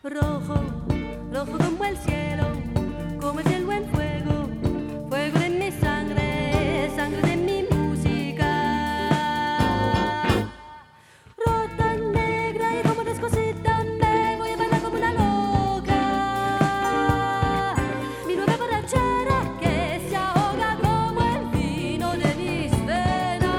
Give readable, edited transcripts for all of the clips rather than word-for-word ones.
rojo, rojo como el cielo, como el cielo en fuego, fuego de mi sangre, sangre de mi música. Rota negra y como descosita me voy a bailar como una loca. Mi nueva borrachera que se ahoga como el vino de mis venas.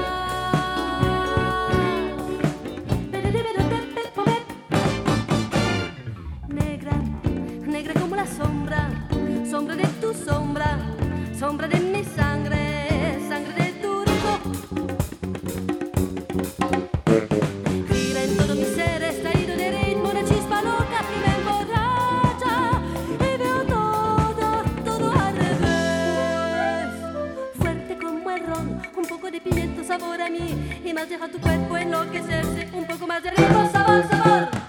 Negra, negra como la sombra, sombra de tu sombra, sombra de mi sangre, sangre de tu rico. Gira en todo mi ser, extraído de ritmo, una chispa loca que me emborracha y veo todo, todo al revés. Fuerte como el ron, un poco de pimiento, sabor a mí, y más deja tu cuerpo enloquecerse, un poco más de ritmo, sabor, sabor.